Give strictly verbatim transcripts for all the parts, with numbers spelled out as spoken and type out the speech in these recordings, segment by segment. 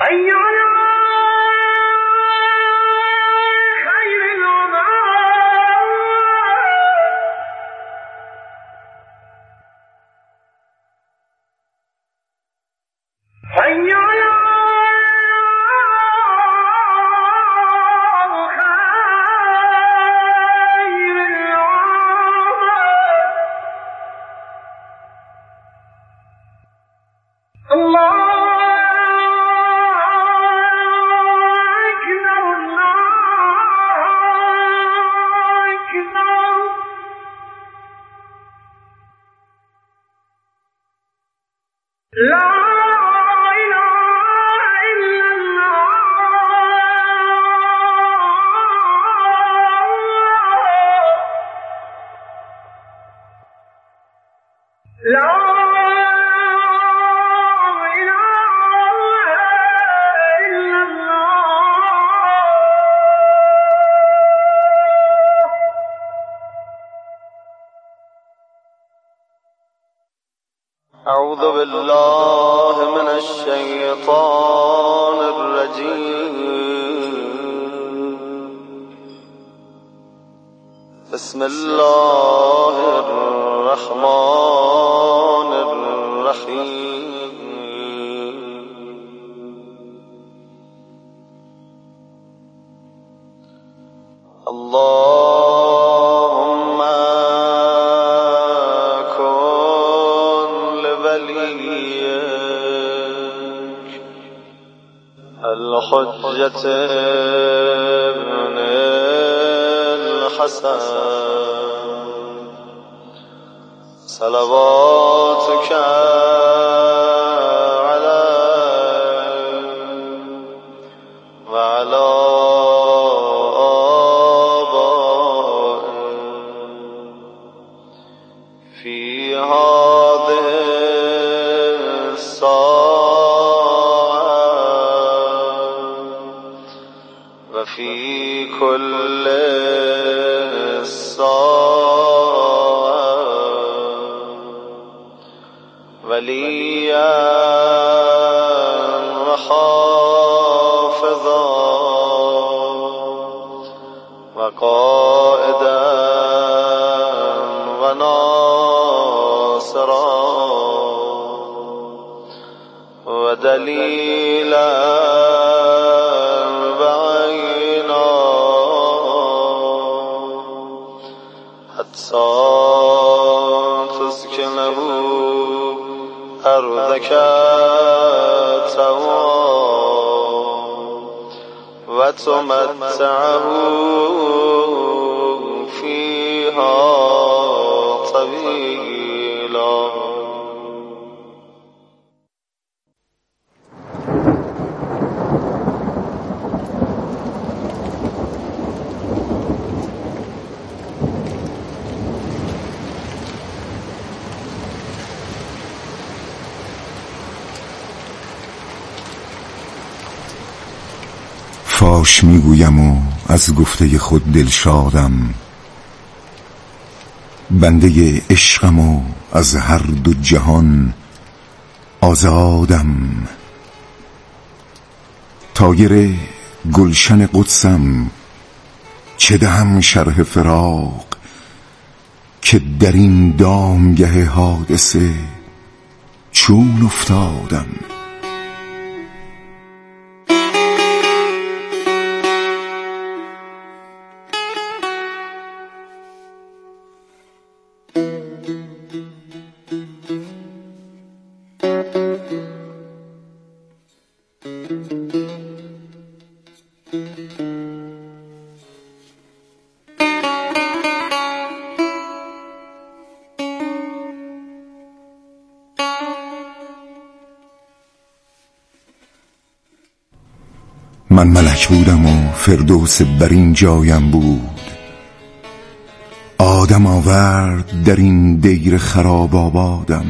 أعوذ بالله من الشيطان الرجيم. بسم الله الرحمن الرحيم. اللهم كن لوليك الحجة ابن الحسن صلواتك عليه وعلى آبائه في هذه الساعة وفي كل وليا وحافظا وقائدا وناصرا ودليلا بعينا حتى تسكنه أرضك طوعا وتمتعه فيها طويلا. فاش میگویم و از گفته خود دلشادم، بنده عشقم و از هر دو جهان آزادم. طایر گلشن قدسم چه دهم شرح فراق، که در این دامگه حادثه چون افتادم. من ملک بودم و فردوس بر این جایم بود، آدم آورد در این دیر خراب آبادم.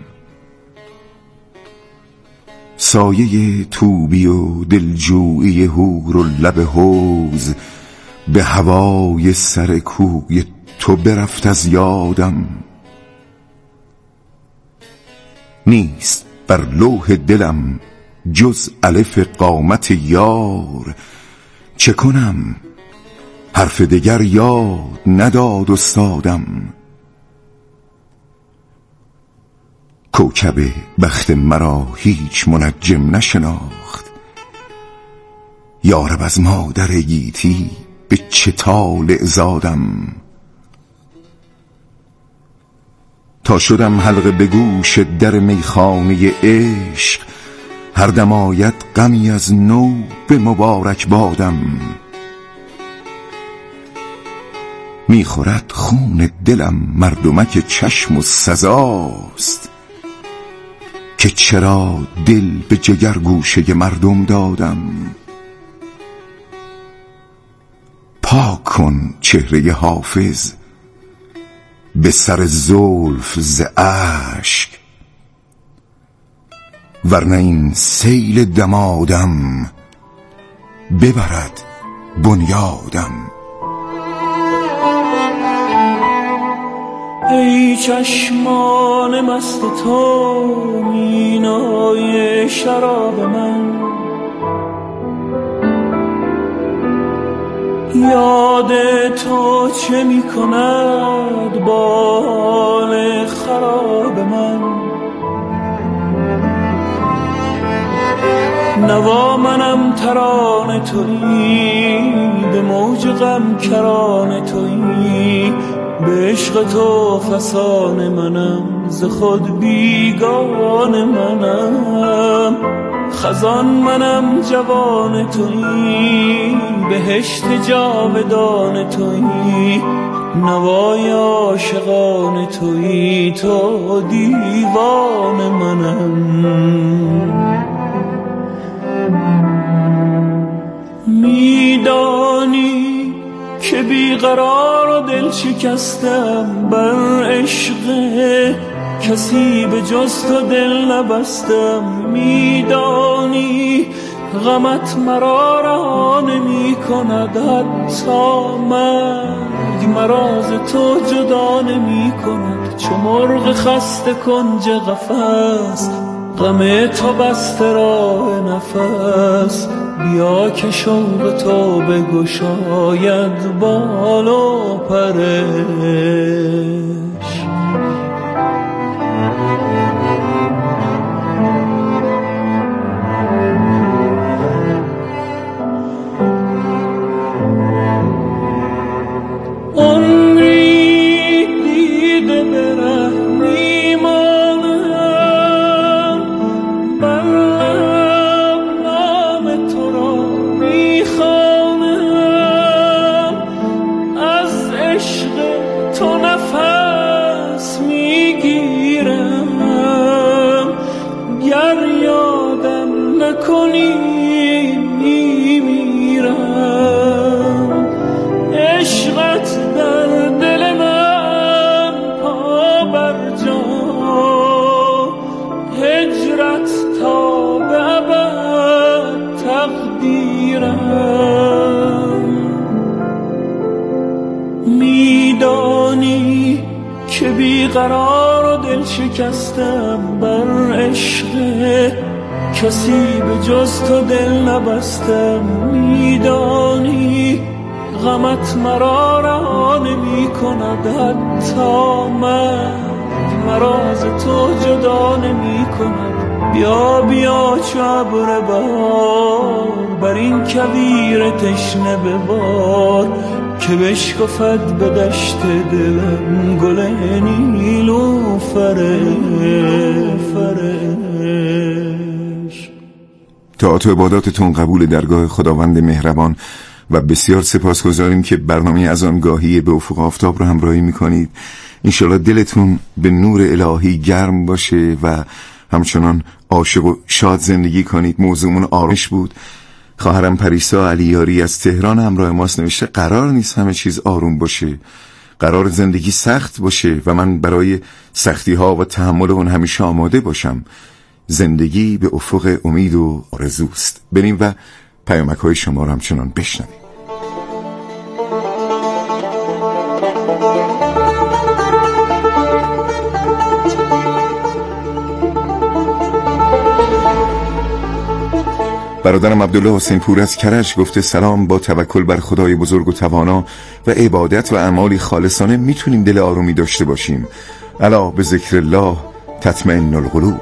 سایه توبی و دلجویی حور و لب حوض به هوای سر کوی تو برفت از یادم. نیست بر لوح دلم جز الف قامت یار چه کنم؟ حرف دگر یاد نداد استادم. کوکب بخت مرا هیچ منجم نشناخت، یارب از مادر گیتی به چه طالع زادم. تا شدم حلقه به گوش در میخانه عشق، هر دم آید غمی از نو به مبارک بادم. میخورد خون دلم مردمک چشم و سزاست، که چرا دل به جگر گوشه مردم دادم. پاک کن چهره حافظ به سر زلف ز اشک، ورنه این سیل دمادم ببرد بنیادم. ای چشمان مست تو مینای شراب من، یاد تو چه می کند با حال خراب من. نوا منم ترانه تویی، به موج غم کرانه تویی، به عشق تو فسانه منم، ز خود بیگانه منم. خزان منم جوان تویی، بهشت جاودان تویی، نوای عاشقان تویی، تو دیوان منم. میدانی که بیقرار و دل شکستم، بر عشق کسی به جز تو دل نبستم. میدانی غمت مرا رها نمی کند، حتی مرگ مرا ز تو جدا نمی کند. چو مرغ خسته کنج قفس، غم تو بسته راه نفس. بیا که شوق تو بگشاید بال و پرش. عمری دیده به ره میمانم، بر لب نام تو را میخوانم. از عشق تو نفس میگیرم، گر یادم نکنی میمیرم. عشقت در دل من پا بر جا، هجرت تا به ابد تقدیرم. میدانی که بیقرار و دل شکستم، بر عشق کسی به جز تو دل نبستم. میدانی غمت مرا رها نمی کند، حتی مرگ مرا ز تو جدا نمی کند. بیا بیا چو ابر بهار، بر این کویر تشنه ببار، که بشکفد به دشت دلم گل نیلوفر فرش. طاعت و عباداتتون قبول درگاه خداوند مهربان و بسیار سپاسگزاریم که برنامه از آنگاهی به افق آفتاب رو همراهی میکنید. انشالله دلتون به نور الهی گرم باشه و همچنان عاشق و شاد زندگی کنید. موضوعمون آرامش بود. خواهرم پریسا علیاری از تهران همراه ماست، نوشته قرار نیست همه چیز آروم باشه، قرار زندگی سخت باشه و من برای سختی ها و تحمل اون همیشه آماده باشم. زندگی به افق امید و آرزوست. بریم و پیامک های شما رو همچنان بشنویم. برادرم عبدالله حسین پور از کرج گفته سلام، با توکل بر خدای بزرگ و توانا و عبادت و اعمالی خالصانه میتونیم دل آرومی داشته باشیم. الا به ذکر الله تطمئن القلوب.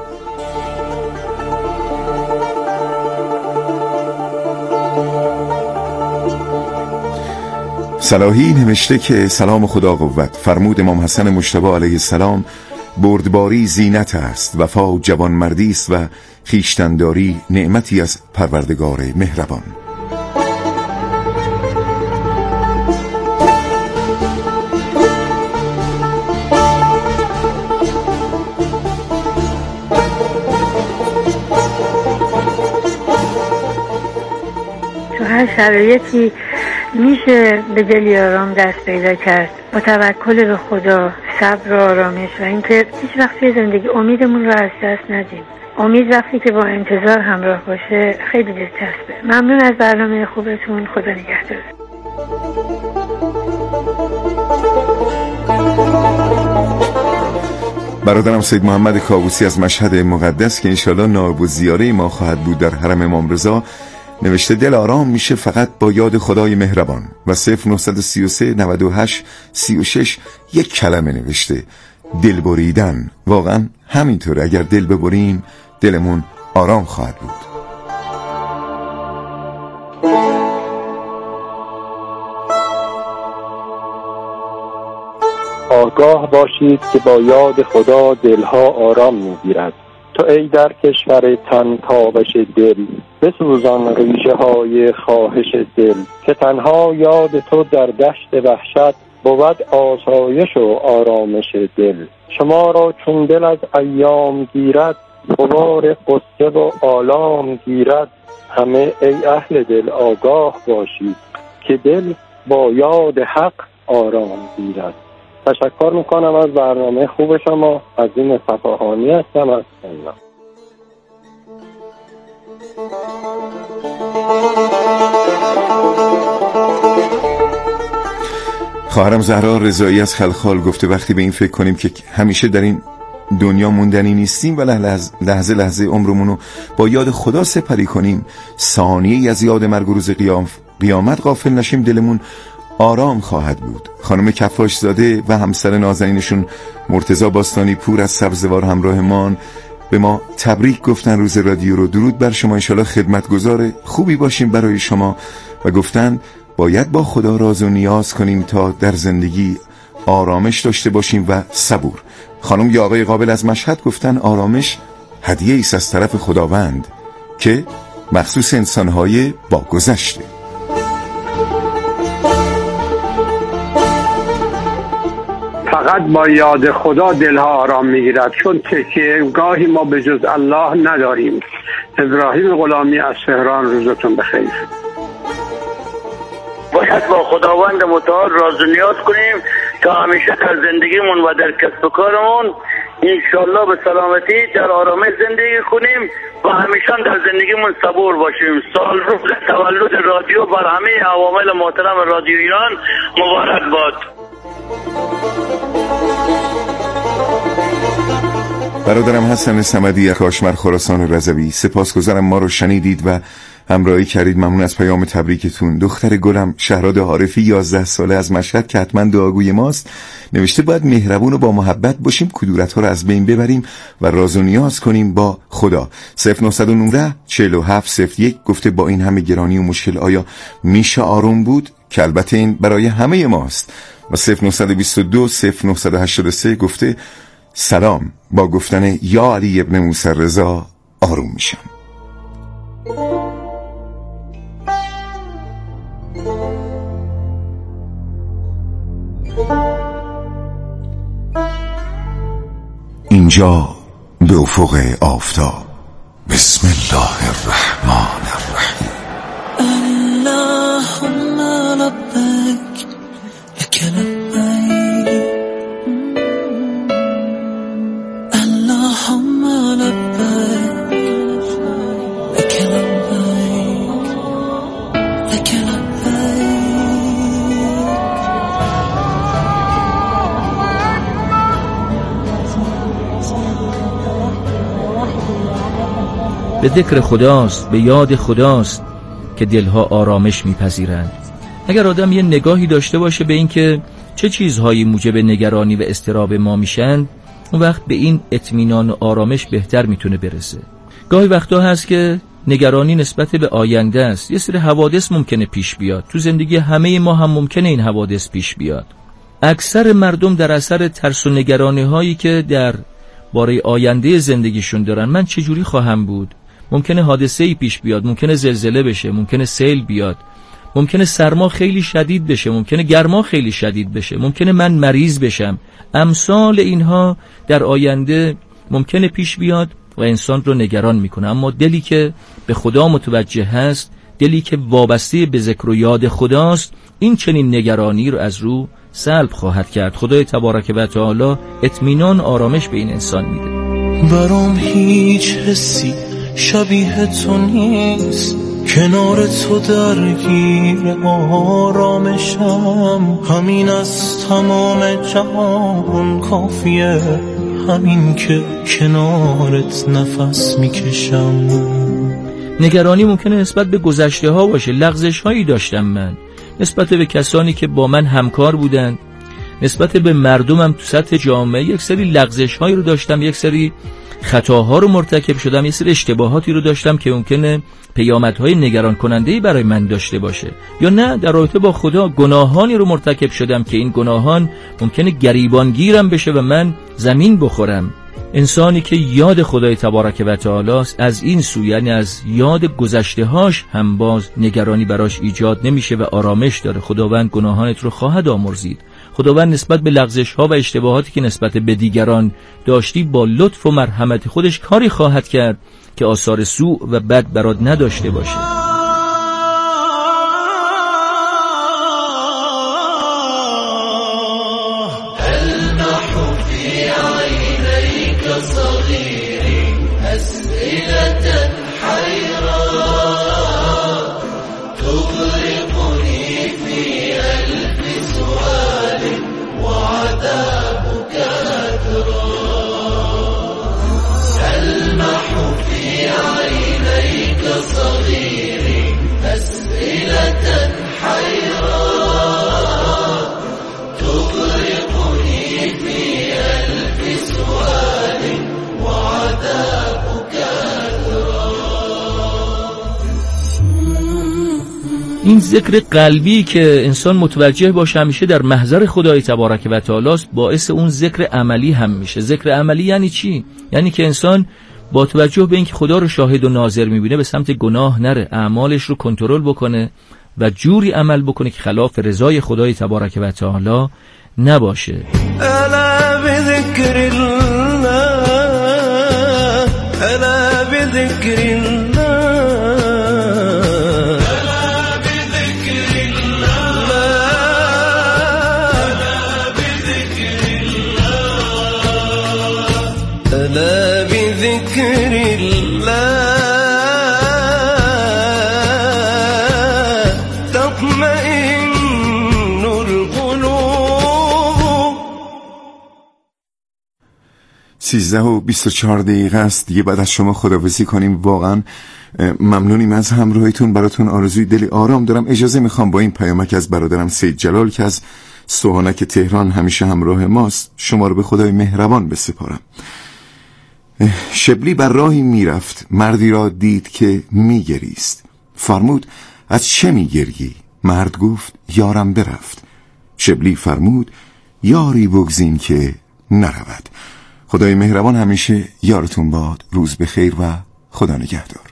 صلاحی نوشته که سلام خدا قوت، فرمود امام حسن مجتبی علیه السلام بردباری زینت است، وفا جوانمردی است و خویشتنداری نعمتی از پروردگار مهربان. تو هر شرایطی میشه به دل آرام دست پیدا کرد با توکل به خدا، صبر و آرامش و اینکه هیچ وقت توی زندگی امیدمون رو از دست ندیم. امید وقتی که با انتظار همراه باشه خیلی دلچسبه. ممنون از برنامه خوبتون. خدا نگهدار. برادرم سید محمد کاووسی از مشهد مقدس که انشالله نائب الزیاره ما خواهد بود در حرم امام رضا نوشته دل آرام میشه فقط با یاد خدای مهربان و صفر نه سه سه نود و هشت سی و شش یک کلمه نوشته دل بریدن. واقعا همینطوره، اگر دل ببریم دلمون آرام خواهد بود. آگاه باشید که با یاد خدا دلها آرام میگیرد. تو ای در کشور تن تابش دل، بسوزان ریشه های خواهش دل، که تنها یاد تو در دشت وحشت بود آسایش و آرامش دل. شما را چون دل از ایام گیرد، غبار قصه و آلام گیرد. همه ای اهل دل آگاه باشید که دل با یاد حق آرام گیرد. تشکر میکنم از برنامه خوب شما. عظیم صفاهانی هستم از سنم. خواهرم زهرا رضایی از خلخال گفته وقتی به این فکر کنیم که همیشه در این دنیا موندنی نیستیم و لحظه لحظه, لحظه عمرمونو با یاد خدا سپری کنیم، ثانیه‌ای از یاد مرگ و روز قیام قیامت غافل نشیم، دلمون آرام خواهد بود. خانم کفاش زاده و همسر نازنینشون مرتضی باستانی پور از سبزوار همراهمان به ما تبریک گفتن روز رادیو رو. درود بر شما، انشالله خدمتگزار خوبی باشیم برای شما و گفتن باید با خدا راز و نیاز کنیم تا در زندگی آرامش داشته باشیم و صبور. خانم یا آقای قابل از مشهد گفتن آرامش هدیه ایست از طرف خداوند که مخصوص انسانهای با گذشته. فقط با یاد خدا دلها آرام میگیرد، چون تکیه گاهی ما به جز الله نداریم. ابراهیم غلامی از تهران، روزتون بخیر. باید با خداوند متعال راز و نیاز کنیم تا همیشه در زندگیمون و در کسب و کارمون انشالله به سلامتی در آرامش زندگی کنیم و همیشه در زندگیمون صبور باشیم. سال روز تولد رادیو بر همه عوامل محترم رادیو ایران مبارک باد. برادرم حسن صمدی کاشمر خراسان رضوی، سپاسگزارم ما رو شنیدید و همراهی کردید. ممنون از پیام تبریکتون. دختر گلم شهراد عارفی یازده ساله از مشهد که حتما دعاگوی ماست نوشته باید مهربون و با محبت باشیم، کدورت ها رو از بین ببریم و راز و نیاز کنیم با خدا. صفر نه یک نه چهل و هفت صفر یک گفته با این همه گرانی و مشکل آیا میشه آروم بود؟ که البته این برای همه ماست. و صفر نه دو دو صفر نه هشت سه گفته سلام، با گفتن یا علی ابن موسی رضا آروم میشم. اینجا به افق آفتاب. بسم الله الرحمن الرحیم. اللهم لبیک لک لبیک، اللهم لبیک لک لبیک لک لبیک. به ذکر خداست، به یاد خداست که دلها آرامش میپذیرند. اگر آدم یه نگاهی داشته باشه به این که چه چیزهایی موجب نگرانی و اضطراب ما میشن، اون وقت به این اطمینان و آرامش بهتر میتونه برسه. گاهی وقتا هست که نگرانی نسبت به آینده است. یه سری حوادث ممکنه پیش بیاد، تو زندگی همه ما هم ممکنه این حوادث پیش بیاد. اکثر مردم در اثر ترس و نگرانی هایی که در باره آینده زندگیشون دارن، من چجوری خواهم بود، ممکنه حادثه‌ای پیش بیاد، ممکنه زلزله بشه، ممکنه سیل بیاد، ممکنه سرما خیلی شدید بشه، ممکنه گرما خیلی شدید بشه، ممکنه من مریض بشم. امثال اینها در آینده ممکنه پیش بیاد و انسان رو نگران میکنه. اما دلی که به خدا متوجه هست، دلی که وابسته به ذکر و یاد خداست، این چنین نگرانی رو از رو سلب خواهد کرد. خدای تبارک و تعالی اطمینان، آرامش به این انسان میده. برام هیچ حسی شبیه تو نیست، کنار تو درگیر آرامشم، همین از تمام جهان کافیه، همین که کنارت نفس میکشم. نگرانی ممکنه نسبت به گذشته ها باشه. لغزش هایی داشتم من نسبت به کسانی که با من همکار بودند، نسبت به مردمم تو سطح جامعه یک سری لغزش هایی رو داشتم، یک سری خطاها رو مرتکب شدم، یک سری اشتباهاتی رو داشتم که ممکنه پیامدهای نگران کننده‌ای برای من داشته باشه. یا نه، در رابطه با خدا گناهانی رو مرتکب شدم که این گناهان ممکنه گریبانگیرم بشه و من زمین بخورم. انسانی که یاد خدای تبارک و تعالی است، از این سو، یعنی از یاد گذشته‌هاش هم باز نگرانی براش ایجاد نمیشه و آرامش داره. خداوند گناهانت رو خواهد آمرزید. خداوند نسبت به لغزش‌ها و اشتباهاتی که نسبت به دیگران داشتی با لطف و مرحمت خودش کاری خواهد کرد که آثار سوء و بد برات نداشته باشه. این ذکر قلبی که انسان متوجه باشه همیشه در محضر خدای تبارک و تعالی است، باعث اون ذکر عملی هم میشه. ذکر عملی یعنی چی؟ یعنی که انسان با توجه به اینکه خدا رو شاهد و ناظر میبینه به سمت گناه نره، اعمالش رو کنترل بکنه و جوری عمل بکنه که خلاف رضای خدای تبارک و تعالی نباشه. الا بذکر الله، الا بذکر الله، ألا بذكر الله تطمئن القلوب. سیزده و بیست و چهار دقیقه است دیگه بعد از شما خداحافظی کنیم. واقعا ممنونیم از همراهیتون. براتون آرزوی دلی آرام دارم. اجازه میخوام با این پیامک از برادرم سید جلال که از سوهانک تهران همیشه همراه ماست شما رو به خدای مهربان بسپارم. شبلی بر راهی میرفت، مردی را دید که میگریست. فرمود از چه میگریی؟ مرد گفت یارم برفت. شبلی فرمود یاری بگزین که نرود. خدای مهربان همیشه یارتون باد. روز بخیر و خدا نگهدار.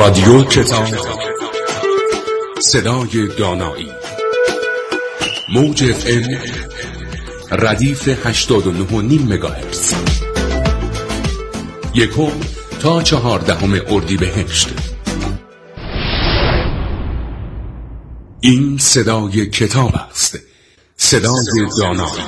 رادیو کتاب، صدای دانایی، موج اف ام ردیف هشتاد و نه و نیم مگاهرتز، یکم تا چهاردهم اردیبهشت. این صدای کتاب است، صدای دانایی.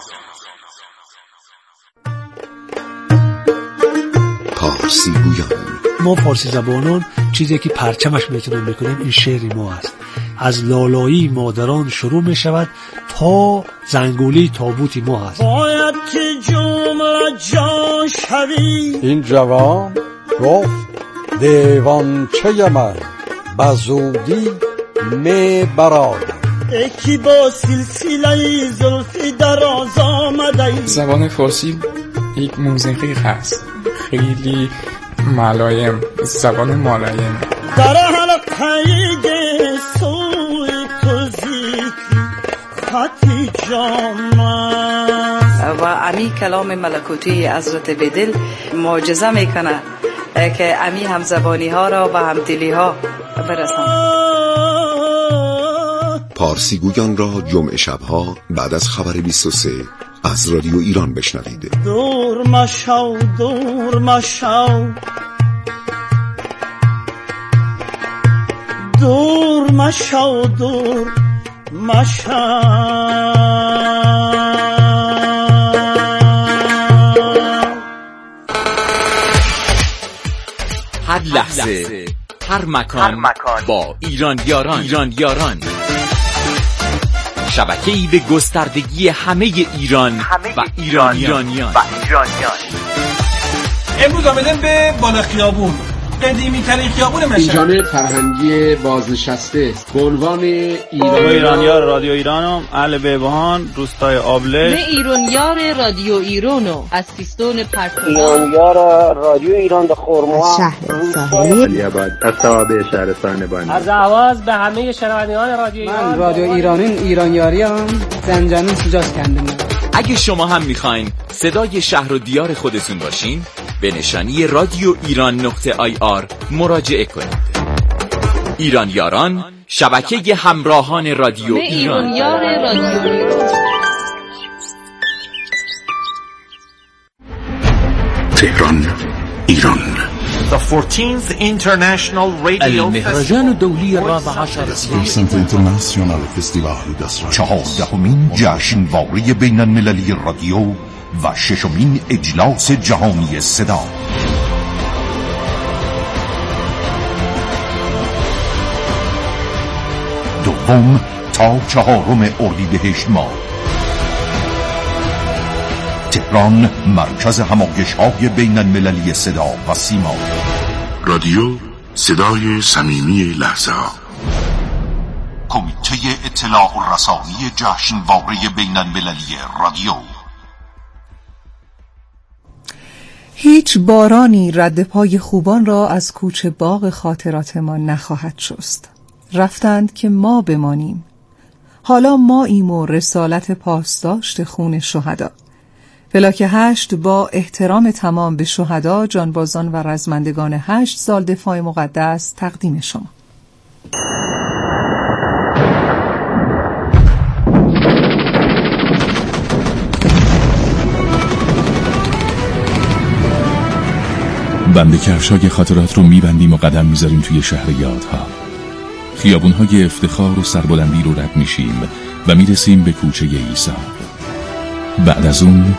پارسی گویان. ما فارسی زبانان چیزی که پرچمش میتونیم بکنیم این شعر ما است. از لالایی مادران شروع می شود تا زنگولی تابوتی ما هست. باید که جمله جان شوی. این جوان گفت دیوانچه من بزودی می برآید. یکی با سلسله زلفی دراز آمده. زبان فارسی یک موسیقی هست خیلی ملایم، زبان ملایم. در حلقه سوی تو ذکر خطی جامعه و امی کلام ملکوتی حضرت بدل معجزه میکنه که امی همزبانی ها را و همدلی ها برسن. پارسی گویان را جمعه شبها بعد از خبر بیست و سه از رادیو ایران بشنوید. دور مشو دور مشو دور مشو دور مشو. هر لحظه هر مکان, هر مکان با ایران یاران ایران یاران شبکه‌ای به گستردگی همه ایران همه و ایرانیان ایرانیان. و ایرانیان. امروز آمدن به بالا خیابون، قدیمی ترین خیابون مشهد. این جانب فرهنگی بازنشسته است به عنوان ایران ایرانیار رادیو ایرانم، اهل بیبهان، روستای آبله. من ایرانیار رادیو ایرانو از سیستان پرتگاه. ایرانیار رادیو ایران در خرم‌ها، شهر ساحلی، علی‌آباد، اصحاب شهرستان بانی. از آواز به همه شنوندگان رادیو ایران. من رادیو ایران ایرانیاریم، زنجانم سجاست کندم. اگه شما هم میخواین صدای شهر و دیار خودتون باشین، به نشانی رادیو ایران نقطه آی آر مراجعه کنید. ایران یاران، شبکه همراهان رادیو ایران. ایران یار رادیو ایران. تهران، ایران. The fourteenth International Radio المهرجان الدولي الرابع عشر چهاردهمین جشنواره بین المللی رادیو و ششمین اجلاس جهانی صدا. دوم تا چهارم اردیبهشت ماه، تهران، مرکز همایش‌های بین المللی صدا و سیما. رادیو صدای صمیمی لحظه ها. کمیته اطلاع و رسانی جشنواره بین المللی رادیو. هیچ بارانی رد پای خوبان را از کوچه باغ خاطرات ما نخواهد شست. رفتند که ما بمانیم. حالا ما ایم و رسالت پاسداشت خون شهدا. فلاک هشت با احترام تمام به شهدا، جانبازان و رزمندگان هشت سال دفاع مقدس تقدیم شما. بند کفشای خاطرات رو میبندیم و قدم میذاریم توی شهر یادها. خیابونهای افتخار و سربلندی رو رد میشیم و میرسیم به کوچه عیسی. بعد از اون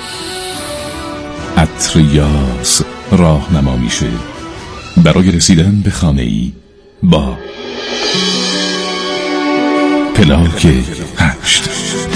عطر یاس راهنما میشه برای رسیدن به خانه‌ای با پلاک هشت.